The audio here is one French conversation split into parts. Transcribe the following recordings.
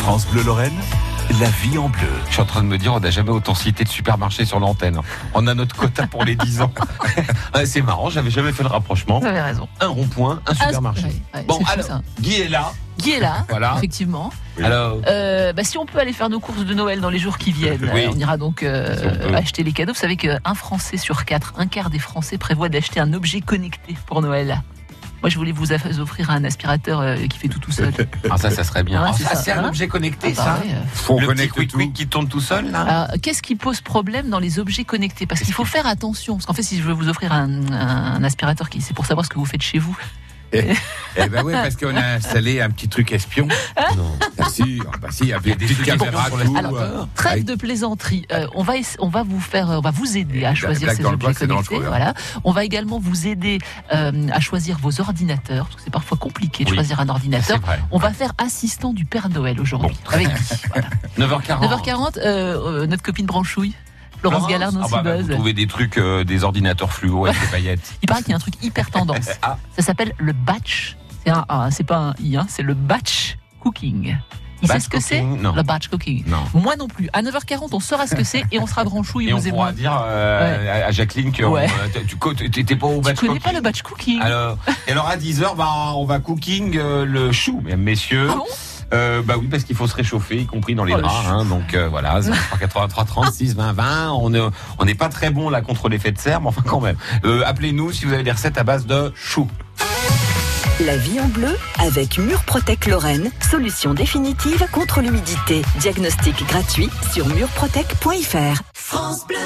France Bleu Lorraine, la vie en bleu. Je suis en train de me dire, on n'a jamais autant cité de supermarchés sur l'antenne. On a notre quota pour les 10 ans. C'est marrant, j'avais jamais fait le rapprochement. Vous avez raison. Un rond-point, un supermarché. Bon, alors, Guy est là. Guy est là, voilà. Effectivement. Oui. Alors, si on peut aller faire nos courses de Noël dans les jours qui viennent, oui. On ira donc acheter les cadeaux. Vous savez qu'un Français sur 4, un quart des Français prévoit d'acheter un objet connecté pour Noël. Moi, je voulais vous offrir un aspirateur qui fait tout seul. Ah, ça serait bien. Ah, c'est un objet connecté, ça. Ouais. Faut connecter le petit quick qui tourne tout seul, là. Alors, qu'est-ce qui pose problème dans les objets connectés ? Parce qu'il faut faire attention. Parce qu'en fait, si je veux vous offrir un aspirateur, c'est pour savoir ce que vous faites chez vous. Eh ben oui, parce qu'on a installé un petit truc espion. Non. Si, il y avait des petites caméras. Alors, trêve de plaisanterie. On va vous aider à choisir ces objets connectés. Voilà. On va également vous aider à choisir vos ordinateurs, parce que c'est parfois compliqué de choisir un ordinateur. On va faire assistant du Père Noël aujourd'hui. Avec Guy. Voilà. 9h40, notre copine Branchouille. Florence Gallard, vous trouvez des trucs, des ordinateurs fluo avec des paillettes. Il paraît qu'il y a un truc hyper tendance. Ça s'appelle le batch. C'est pas un i, c'est le batch cooking. Il sait ce que c'est ? Le batch cooking. Non. Moi non plus. À 9h40, on saura ce que c'est et on sera branchouille. Et on pourra dire à Jacqueline que tu t'es pas au batch cooking. Tu connais pas le batch cooking. Alors à 10h, on va cooking le chou, mesdames, messieurs. Ah bon ? Oui, parce qu'il faut se réchauffer, y compris dans les draps. Donc voilà, 83 36 20 20. On n'est pas très bon là contre l'effet de serre, mais enfin quand même. Appelez-nous si vous avez des recettes à base de chou. La vie en bleu avec Murprotec Lorraine, solution définitive contre l'humidité. Diagnostic gratuit sur murprotec.fr. France Bleu.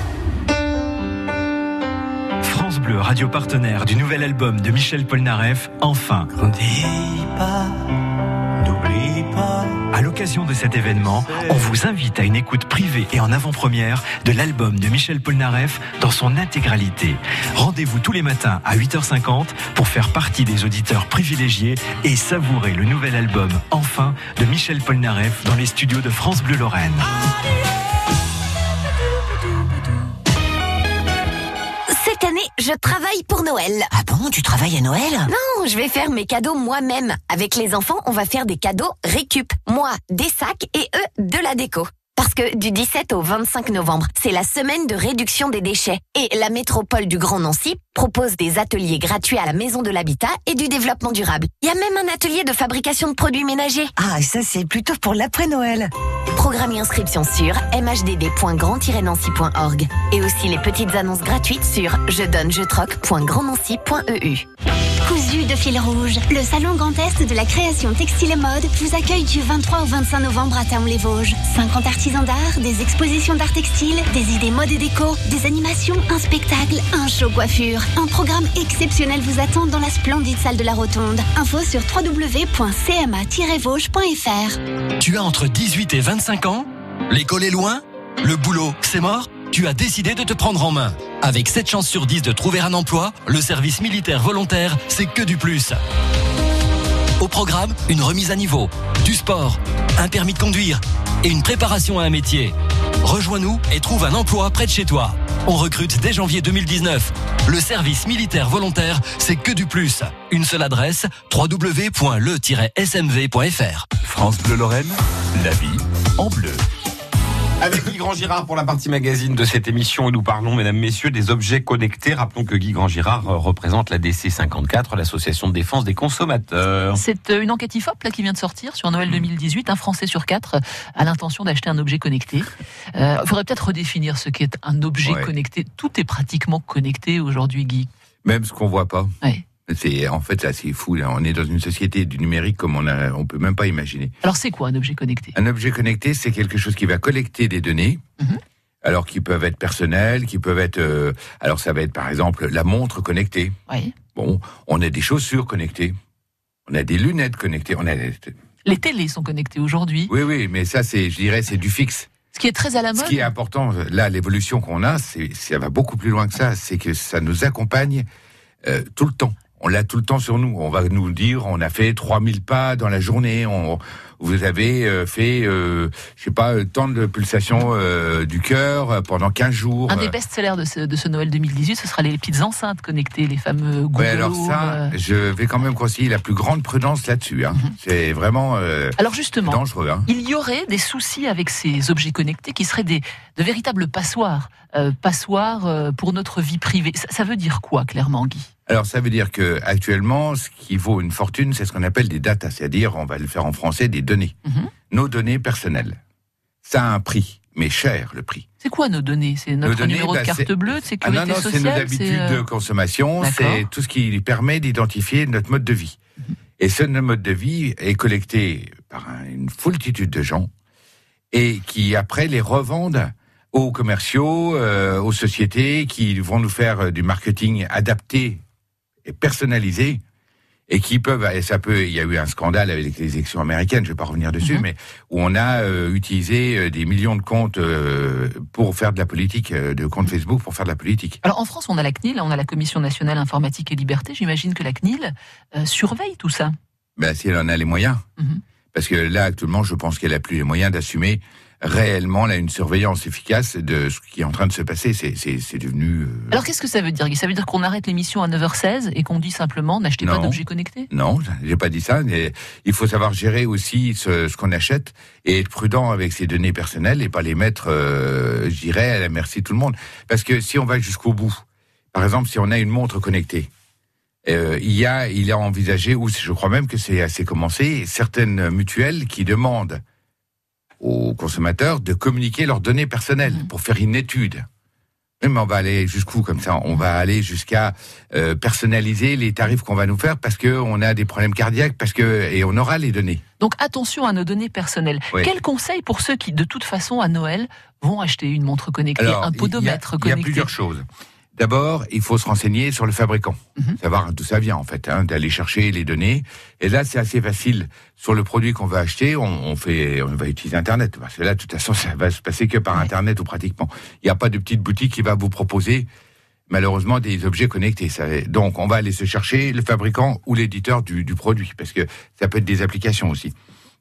France Bleu, radio partenaire du nouvel album de Michel Polnareff, Enfin. Grandis pas, n'oublie pas. À l'occasion de cet événement, on vous invite à une écoute privée et en avant-première de l'album de Michel Polnareff dans son intégralité. Rendez-vous tous les matins à 8h50 pour faire partie des auditeurs privilégiés et savourer le nouvel album Enfin de Michel Polnareff dans les studios de France Bleu Lorraine. Cette année, je travaille pour Noël. Ah bon, tu travailles à Noël ? Non, je vais faire mes cadeaux moi-même. Avec les enfants, on va faire des cadeaux récup. Moi, des sacs et eux, de la déco. Parce que du 17 au 25 novembre, c'est la semaine de réduction des déchets. Et la métropole du Grand Nancy propose des ateliers gratuits à la Maison de l'Habitat et du Développement Durable. Il y a même un atelier de fabrication de produits ménagers. Ah, ça c'est plutôt pour l'après-Noël. Programme et inscription sur mhdd.grand-nancy.org. Et aussi les petites annonces gratuites sur jedonnejetroque.grandnancy.eu. Cousu de fil rouge. Le salon Grand Est de la création textile et mode vous accueille du 23 au 25 novembre à Taon-les-Vosges. 50 artisans d'art, des expositions d'art textile, des idées mode et déco, des animations, un spectacle, un show coiffure. Un programme exceptionnel vous attend dans la splendide salle de la Rotonde. Info sur www.cma-vosges.fr. Tu as entre 18 et 25 ans ? L'école est loin ? Le boulot, c'est mort ? Tu as décidé de te prendre en main. Avec 7 chances sur 10 de trouver un emploi, le service militaire volontaire, c'est que du plus. Au programme, une remise à niveau, du sport, un permis de conduire et une préparation à un métier. Rejoins-nous et trouve un emploi près de chez toi. On recrute dès janvier 2019. Le service militaire volontaire, c'est que du plus. Une seule adresse, www.le-smv.fr. France Bleu Lorraine, la vie en bleu. Avec Guy Grand-Girard pour la partie magazine de cette émission où nous parlons, mesdames, messieurs, des objets connectés. Rappelons que Guy Grand-Girard représente la DC54, l'association de défense des consommateurs. C'est une enquête IFOP là, qui vient de sortir sur Noël 2018. Un Français sur 4 a l'intention d'acheter un objet connecté. Il faudrait peut-être redéfinir ce qu'est un objet connecté. Tout est pratiquement connecté aujourd'hui, Guy. Même ce qu'on voit pas. Ouais. C'est fou. Là. On est dans une société du numérique comme on peut même pas imaginer. Alors c'est quoi un objet connecté ? Un objet connecté, c'est quelque chose qui va collecter des données. Alors qui peuvent être personnelles, qui peuvent être. Alors ça va être par exemple la montre connectée. Oui. Bon, on a des chaussures connectées, on a des lunettes connectées, Les télés sont connectées aujourd'hui. Oui, mais ça c'est du fixe. Ce qui est très à la mode. Ce qui est important, là, l'évolution qu'on a, ça va beaucoup plus loin que ça. C'est que ça nous accompagne tout le temps. on l'a tout le temps sur nous. On va nous dire, on a fait 3000 pas dans la journée, vous avez fait, tant de pulsations du cœur pendant 15 jours. Un des best-sellers de ce Noël 2018, ce sera les petites enceintes connectées, les fameux Google. Ouais, alors ça, je vais quand même conseiller la plus grande prudence là-dessus. Hein. C'est vraiment alors justement, dangereux. Hein. Il y aurait des soucis avec ces objets connectés qui seraient de véritables passoires. Passoires pour notre vie privée. Ça veut dire quoi, clairement, Guy ? Alors, ça veut dire que actuellement, ce qui vaut une fortune, c'est ce qu'on appelle des data, c'est-à-dire, on va le faire en français, des données. Nos données personnelles. Ça a un prix, mais cher, le prix. C'est quoi nos données ? C'est notre numéro de carte bleue, de sécurité sociale ? C'est nos habitudes de consommation, c'est tout ce qui permet d'identifier notre mode de vie. Et ce mode de vie est collecté par une foultitude de gens et qui, après, les revendent aux commerciaux, aux sociétés qui vont nous faire du marketing adapté et personnalisé et qui peuvent, il y a eu un scandale avec les élections américaines, je vais pas revenir dessus, mais où on a utilisé des millions de comptes pour faire de la politique, de comptes Facebook pour faire de la politique. Alors en France, on a la CNIL, on a la Commission nationale informatique et liberté. J'imagine que la CNIL surveille tout ça. Ben si elle en a les moyens, parce que là actuellement, je pense qu'elle a plus les moyens d'assumer réellement là une surveillance efficace de ce qui est en train de se passer. C'est devenu... Alors qu'est-ce que ça veut dire, Guy ? Ça veut dire qu'on arrête l'émission à 9h16 et qu'on dit simplement n'achetez pas d'objets connectés ? Non, j'ai pas dit ça. Mais il faut savoir gérer aussi ce qu'on achète et être prudent avec ses données personnelles et pas les mettre, je dirais, à la merci de tout le monde. Parce que si on va jusqu'au bout, par exemple, si on a une montre connectée, il a envisagé, ou je crois même que c'est assez commencé, certaines mutuelles qui demandent aux consommateurs de communiquer leurs données personnelles pour faire une étude. Mais on va aller jusqu'où comme ça ? On va aller jusqu'à personnaliser les tarifs qu'on va nous faire parce que on a des problèmes cardiaques, et on aura les données. Donc attention à nos données personnelles. Oui. Quel conseil pour ceux qui, de toute façon, à Noël, vont acheter une montre connectée, un podomètre connecté ? Il y a plusieurs choses. D'abord, il faut se renseigner sur le fabricant, savoir d'où ça vient en fait, d'aller chercher les données. Et là, c'est assez facile. Sur le produit qu'on va acheter, on va utiliser Internet. Parce que là, de toute façon, ça va se passer que par Internet ou pratiquement. Il n'y a pas de petite boutique qui va vous proposer, malheureusement, des objets connectés. Donc, on va aller se chercher le fabricant ou l'éditeur du produit, parce que ça peut être des applications aussi.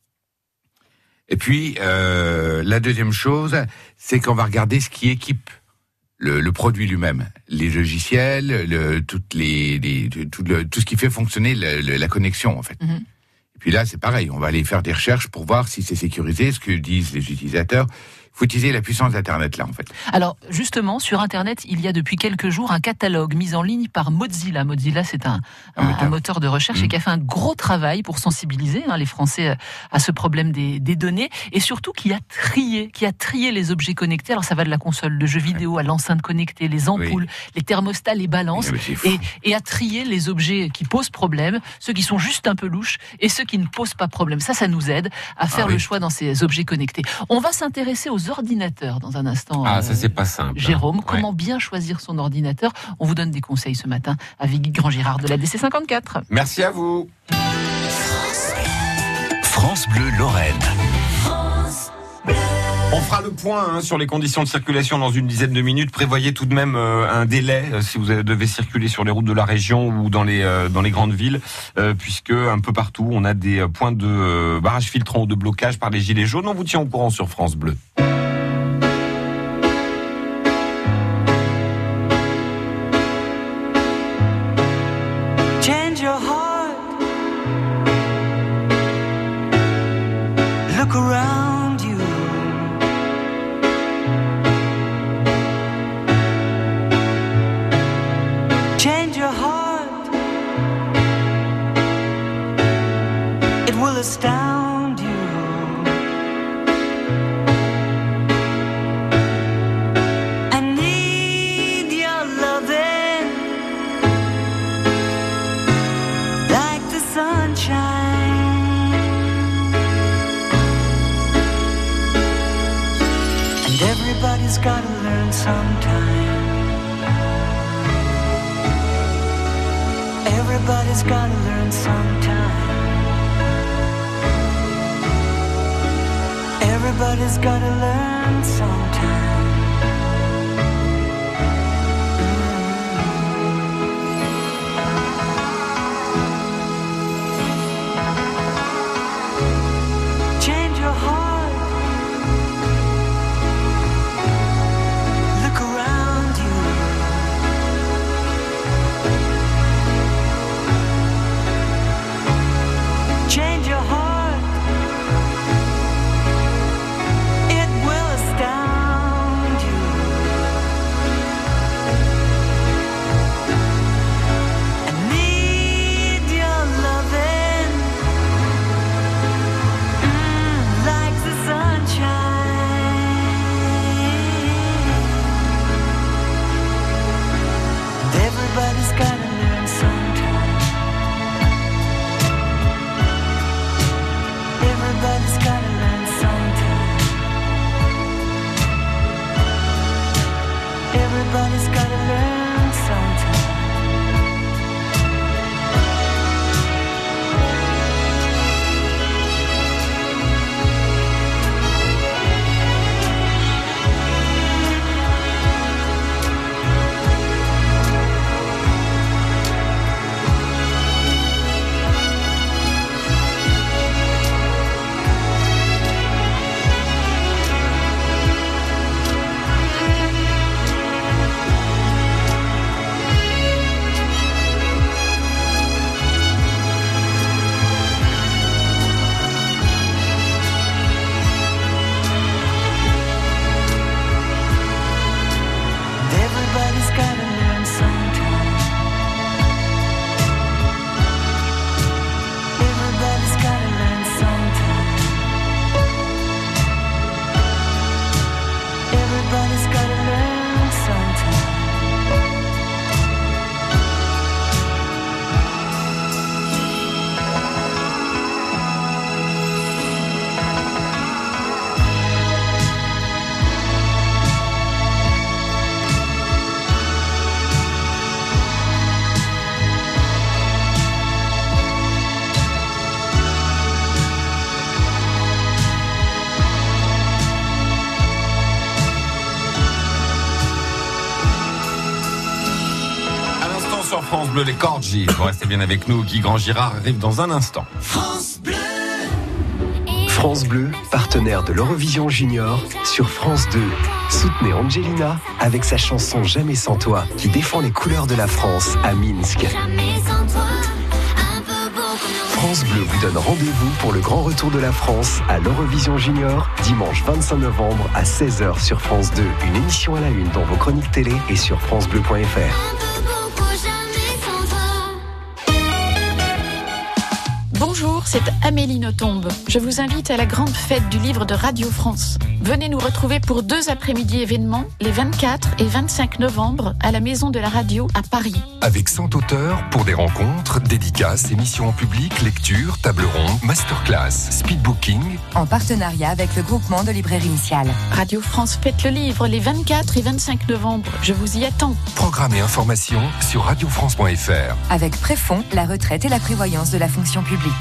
Et puis, la deuxième chose, c'est qu'on va regarder ce qui équipe le produit lui-même, les logiciels, tout ce qui fait fonctionner la connexion en fait. Et puis là, c'est pareil, on va aller faire des recherches pour voir si c'est sécurisé, ce que disent les utilisateurs. Il faut utiliser la puissance d'Internet là en fait. Alors justement, sur Internet, il y a depuis quelques jours un catalogue mis en ligne par Mozilla. Mozilla, c'est un moteur de recherche et qui a fait un gros travail pour sensibiliser les Français à ce problème des données et surtout qui a trié les objets connectés. Alors ça va de la console de jeux vidéo à l'enceinte connectée, les ampoules, les thermostats, les balances et a trié les objets qui posent problème, ceux qui sont juste un peu louches et ceux qui ne posent pas problème. Ça nous aide à faire le choix dans ces objets connectés. On va s'intéresser aux ordinateurs dans un instant. Ça c'est pas simple. Jérôme, comment bien choisir son ordinateur ? On vous donne des conseils ce matin avec Guy Grand-Girard de la DC54. Merci à vous. France Bleu Lorraine. On fera le point sur les conditions de circulation dans une dizaine de minutes. Prévoyez tout de même un délai si vous devez circuler sur les routes de la région ou dans les grandes villes, puisque un peu partout on a des points de barrages filtrants ou de blocage par les gilets jaunes. On vous tient au courant sur France Bleu. Change your heart. Look around you. Change your heart. It will astound you. I need your loving like the sunshine. And everybody's gotta learn sometime. Everybody's gotta learn sometime. Everybody's gotta learn sometime. France Bleu, les Corgis. Vous restez bien avec nous. Guy Grand-Girard arrive dans un instant. France Bleu. France Bleu, partenaire de l'Eurovision Junior sur France 2. Soutenez Angelina avec sa chanson Jamais sans toi qui défend les couleurs de la France à Minsk. France Bleu vous donne rendez-vous pour le grand retour de la France à l'Eurovision Junior dimanche 25 novembre à 16h sur France 2. Une émission à la une dans vos chroniques télé et sur francebleu.fr. Bonjour, c'est Amélie Nothomb. Je vous invite à la grande fête du livre de Radio France. Venez nous retrouver pour 2 après-midi événements, les 24 et 25 novembre, à la Maison de la Radio à Paris. Avec 100 auteurs pour des rencontres, dédicaces, émissions en public, lectures, tables rondes, masterclass, speedbooking. En partenariat avec le groupement de librairie initiale. Radio France fête le livre les 24 et 25 novembre. Je vous y attends. Programme et informations sur radiofrance.fr. Avec Préfonds, la retraite et la prévoyance de la fonction publique.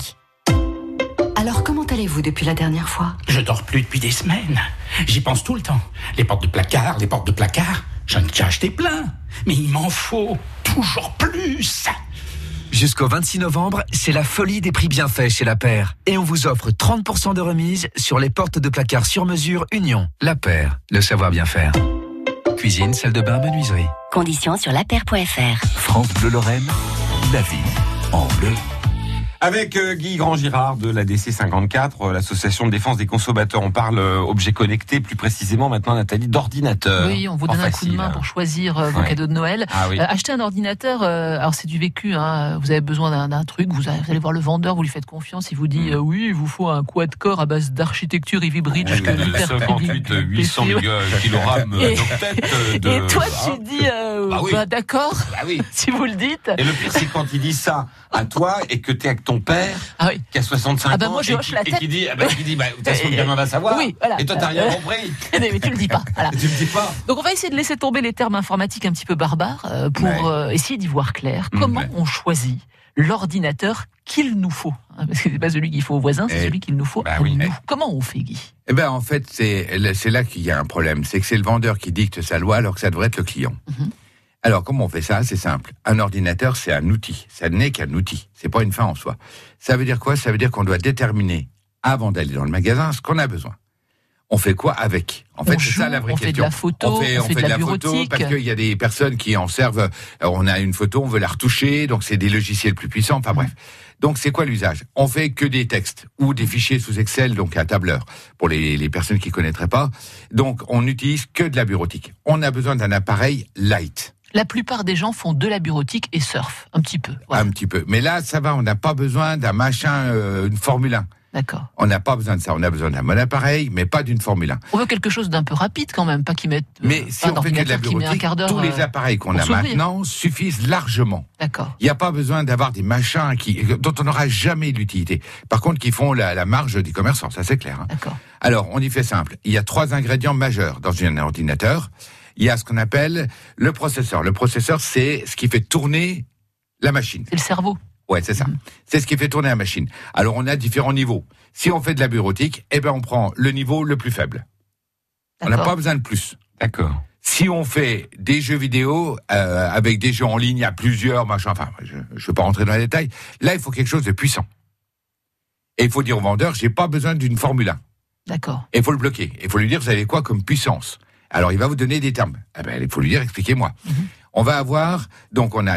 Alors comment allez-vous depuis la dernière fois ? Je dors plus depuis des semaines. J'y pense tout le temps. Les portes de placard, j'en ai déjà acheté plein. Mais il m'en faut toujours plus. Jusqu'au 26 novembre, c'est la folie des prix bienfaits chez La Paire. Et on vous offre 30% de remise sur les portes de placard sur mesure Union. La Paire, le savoir bien faire. Cuisine, salle de bain, menuiserie. Conditions sur lapaire.fr. France Bleu Lorraine, la vie en bleu. Avec Guy Grand-Girard de la DC 54, l'association de défense des consommateurs. On parle objets connectés, plus précisément maintenant, Nathalie, d'ordinateur. Oui, on vous donne un coup de main pour choisir vos cadeaux de Noël. Ah, oui. Acheter un ordinateur, alors c'est du vécu, hein, vous avez besoin d'un truc, vous allez voir le vendeur, vous lui faites confiance, il vous dit oui, il vous faut un quad-core à base d'architecture Ivy Bridge. 58 800 kg d'octet. Et toi, tu dis d'accord, si vous le dites. Et le pire, c'est quand il dit ça à toi et que t'es avec ton père qui a 65 ans moi, je hoche la tête. et qui dit de toute façon le gamin va savoir. Oui, voilà. Et toi t'as rien compris. Mais tu le dis pas. Voilà. Tu le dis pas. Donc on va essayer de laisser tomber les termes informatiques un petit peu barbares pour essayer d'y voir clair. Comment on choisit l'ordinateur qu'il nous faut, parce que c'est pas celui qu'il faut au voisin, c'est celui qu'il nous faut à nous. Comment on fait, Guy ? En fait, c'est là qu'il y a un problème. C'est que c'est le vendeur qui dicte sa loi alors que ça devrait être le client. Alors, comment on fait ça ? C'est simple. Un ordinateur, c'est un outil. Ça n'est qu'un outil. C'est pas une fin en soi. Ça veut dire quoi ? Ça veut dire qu'on doit déterminer, avant d'aller dans le magasin, ce qu'on a besoin. On fait quoi avec ? En fait, c'est ça la vraie question. On fait de la photo, on fait de la photo, bureautique. parce qu'il y a des personnes qui en servent. On a une photo, on veut la retoucher, donc c'est des logiciels plus puissants. Enfin bref. Donc c'est quoi l'usage ? On fait que des textes ou des fichiers sous Excel, donc un tableur pour les personnes qui connaîtraient pas. Donc on n'utilise que de la bureautique. On a besoin d'un appareil light. La plupart des gens font de la bureautique et surfent, un petit peu. Voilà. Un petit peu. Mais là, ça va, on n'a pas besoin d'un machin, une Formule 1. D'accord. On n'a pas besoin de ça. On a besoin d'un bon appareil, mais pas d'une Formule 1. On veut quelque chose d'un peu rapide quand même, pas qu'ils mettent. Mais si on fait que de la bureautique, tous les appareils qu'on a maintenant suffisent largement. D'accord. Il n'y a pas besoin d'avoir des machins dont on n'aura jamais l'utilité. Par contre, qui font la marge des commerçants, ça c'est clair. D'accord. Alors, on y fait simple. Il y a 3 ingrédients majeurs dans un ordinateur. Il y a ce qu'on appelle le processeur. Le processeur, c'est ce qui fait tourner la machine. C'est le cerveau. Ouais, c'est ça. C'est ce qui fait tourner la machine. Alors, on a différents niveaux. Si on fait de la bureautique, on prend le niveau le plus faible. On n'a pas besoin de plus. D'accord. Si on fait des jeux vidéo avec des jeux en ligne à plusieurs machins, enfin, je ne veux pas rentrer dans les détails. Là, il faut quelque chose de puissant. Et il faut dire au vendeur, j'ai pas besoin d'une Formule 1. D'accord. Et il faut le bloquer. Il faut lui dire, vous avez quoi comme puissance ? Alors, il va vous donner des termes. Il faut lui dire, expliquez-moi. On va avoir, donc on a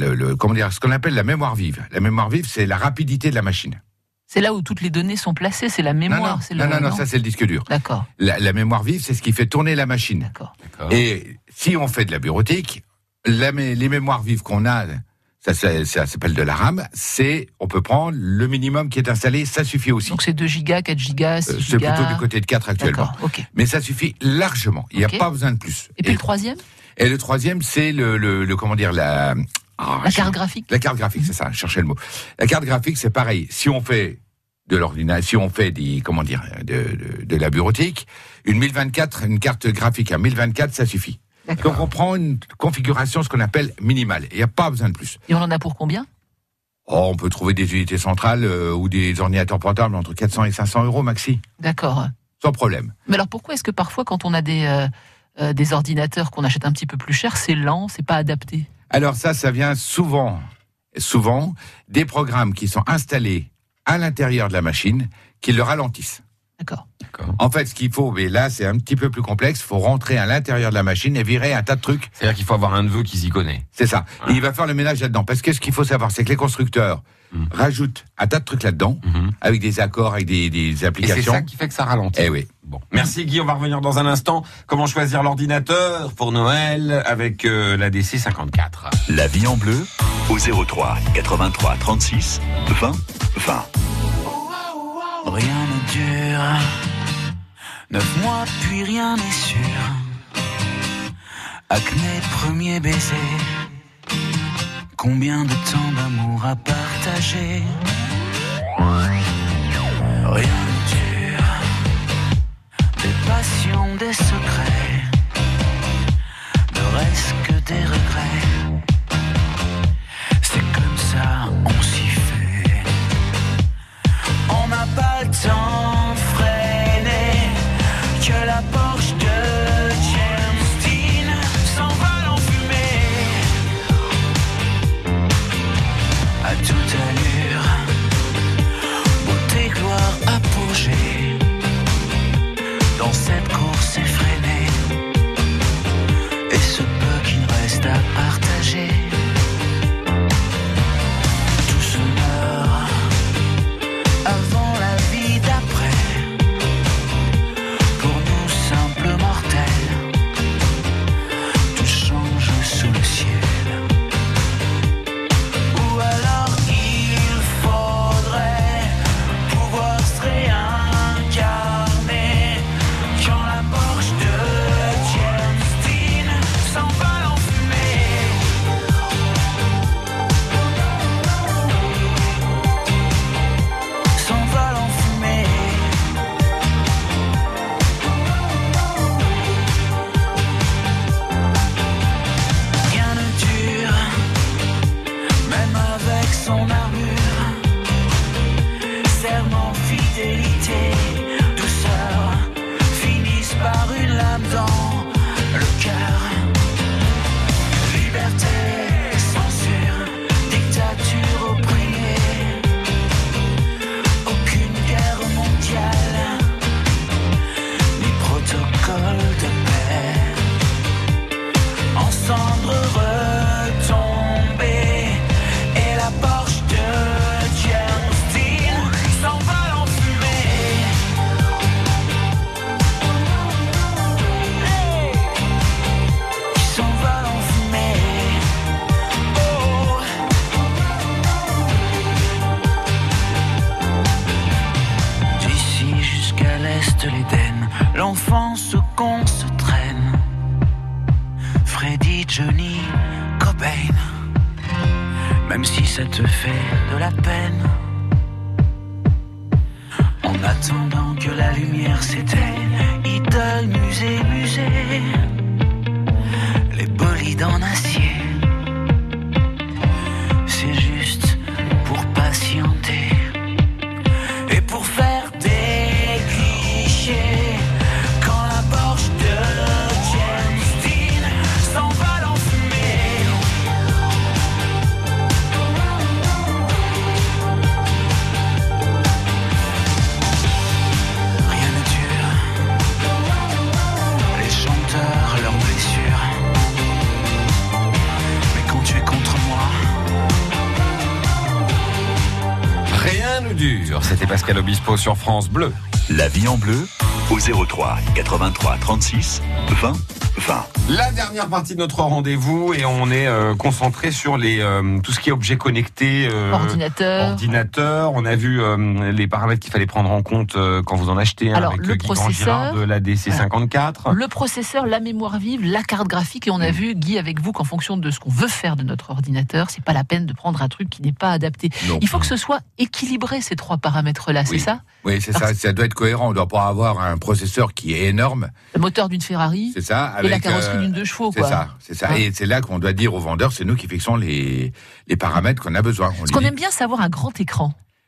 ce qu'on appelle la mémoire vive. La mémoire vive, c'est la rapidité de la machine. C'est là où toutes les données sont placées, c'est la mémoire. Non, ça c'est le disque dur. D'accord. La mémoire vive, c'est ce qui fait tourner la machine. D'accord. Et si on fait de la bureautique, les mémoires vives qu'on a, ça s'appelle de la RAM, on peut prendre le minimum qui est installé, ça suffit aussi. Donc c'est 2 gigas, 4 gigas, 6 gigas. C'est plutôt du côté de 4 actuellement. D'accord, ok. Mais ça suffit largement, il n'y a pas besoin de plus. Et puis le troisième ? Et le troisième, c'est la carte graphique. La carte graphique, c'est ça, je cherchais le mot. La carte graphique, c'est pareil. Si on fait de l'ordinateur, si on fait de la bureautique, une carte graphique à 1024, ça suffit. D'accord. Donc on prend une configuration, ce qu'on appelle minimale. Il n'y a pas besoin de plus. Et on en a pour combien ? On peut trouver des unités centrales ou des ordinateurs portables entre 400 et 500 euros maxi. D'accord. Sans problème. Mais alors pourquoi est-ce que parfois, quand on a des ordinateurs qu'on achète un petit peu plus cher, c'est lent, c'est pas adapté ? Alors ça vient souvent des programmes qui sont installés à l'intérieur de la machine qui le ralentissent. D'accord. En fait, ce qu'il faut, mais là c'est un petit peu plus complexe, il faut rentrer à l'intérieur de la machine et virer un tas de trucs. C'est-à-dire qu'il faut avoir un neveu qui s'y connaît. C'est ça. Ouais. Et il va faire le ménage là-dedans. Parce que ce qu'il faut savoir, c'est que les constructeurs rajoutent un tas de trucs là-dedans, avec des accords, avec des applications. Et c'est ça qui fait que ça ralentit. Eh oui. Bon. Merci Guy, on va revenir dans un instant. Comment choisir l'ordinateur pour Noël avec la DC54. La vie en bleu au 03 83 36 20 20. Rien ne dure, 9 mois puis rien n'est sûr. Acné, premier baiser, combien de temps d'amour à partager. Rien ne dure, des passions, des secrets, ne reste que des regrets. C'est comme ça, on s'y fait. On n'a pas le temps de freiner, que la Porsche de James Dean s'envole en fumée. À toute allure, beauté, gloire, apogée, dans cette course effrénée, et ce peu qu'il reste à partager. Tout se meurt avant la vie d'après, pour nous simples mortels, tout change sous le ciel. Ou alors il faudrait pouvoir se réincarner quand la Porsche de James Dean s'envole en fumée. S'envole en fumée. Rien ne dure, même avec son armure. Serment, fidélité, douceur, finissent par une lame dans le cœur. Liberté, censure, dictature opprimée. Aucune guerre mondiale, ni protocole de paix. En cendres retombées, et la Porsche de James Dean s'envole en fumée. Hey, qui s'envole en fumée. Oh. D'ici jusqu'à l'est l'Éden, l'enfance qu'on se traîne. Freddy, Johnny, Cobain, même si ça te fait de la peine. En attendant que la lumière s'éteigne, idole, musée, musée, les bolides en acier. C'est juste pour patienter et pour faire des clichés. Quand la Porsche de James Dean s'envole en fumée. Rien ne dure, les chanteurs, leurs blessures. Mais quand tu es contre moi, Rien ne dure. C'était Pascal Obispo sur France Bleu. La vie en bleu au 03 83 36 20 20. La dernière partie de notre rendez-vous et on est concentré sur les tout ce qui est objets connectés, ordinateur. On a vu les paramètres qu'il fallait prendre en compte quand vous en achetez un. Alors, avec le Guy Grand-Girard de la DC54. Le processeur, la mémoire vive, la carte graphique, et on a vu, Guy, avec vous, qu'en fonction de ce qu'on veut faire de notre ordinateur, c'est pas la peine de prendre un truc qui n'est pas adapté. Non. Il faut que ce soit équilibré, ces trois paramètres-là, c'est ça? Oui, c'est ça. Ça doit être cohérent. On doit pas avoir un processeur qui est énorme. Le moteur d'une Ferrari. C'est ça. Et la carrosserie d'une 2 chevaux, quoi. C'est ça. Et c'est là qu'on doit dire aux vendeurs, c'est nous qui fixons les paramètres qu'on a besoin. Parce qu'on aime bien savoir un grand écran.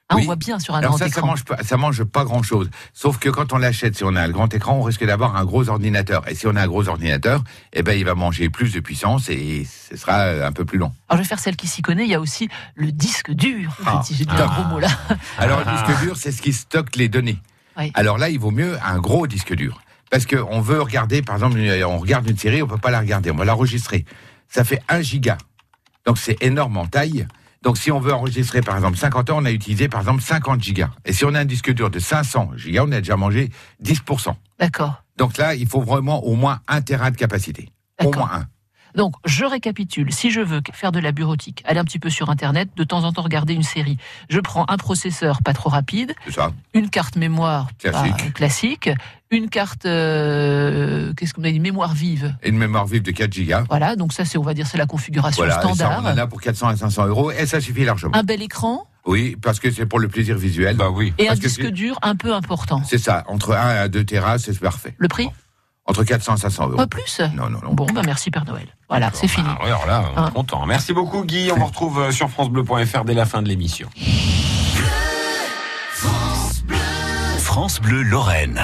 On voit bien sur un grand écran. Ça mange pas grand-chose. Sauf que quand on l'achète, si on a un grand écran, on risque d'avoir un gros ordinateur. Et si on a un gros ordinateur, il va manger plus de puissance et ce sera un peu plus long. Alors je vais faire celle qui s'y connaît. Il y a aussi le disque dur. Si j'ai dit un gros mot là. Alors le disque dur, c'est ce qui stocke les données. Oui. Alors là, il vaut mieux un gros disque dur. Parce qu'on veut regarder, par exemple, on regarde une série, on peut pas la regarder, on va l'enregistrer. Ça fait 1 giga. Donc c'est énorme en taille. Donc si on veut enregistrer, par exemple, 50 heures, on a utilisé, par exemple, 50 gigas. Et si on a un disque dur de 500 gigas, on a déjà mangé 10%. D'accord. Donc là, il faut vraiment au moins 1 téra de capacité. Au moins 1. Donc, je récapitule. Si je veux faire de la bureautique, aller un petit peu sur Internet, de temps en temps regarder une série, je prends un processeur pas trop rapide, une carte mémoire classique, une carte, qu'est-ce qu'on a dit, mémoire vive. Et une mémoire vive de 4 gigas. Voilà, donc ça, c'est, on va dire, c'est la configuration standard. Ça, on en a pour 400 à 500 euros et ça suffit largement. Un bel écran. Oui, parce que c'est pour le plaisir visuel. Oui. Et un disque dur un peu important. C'est ça, entre 1 à 2 téras, c'est parfait. Le prix ? Entre 400 et 500 euros. Pas plus ? Non. Bon, merci Père Noël. Voilà, c'est fini. Alors là, on est content. Merci beaucoup Guy. On vous retrouve sur francebleu.fr dès la fin de l'émission. France Bleu Lorraine.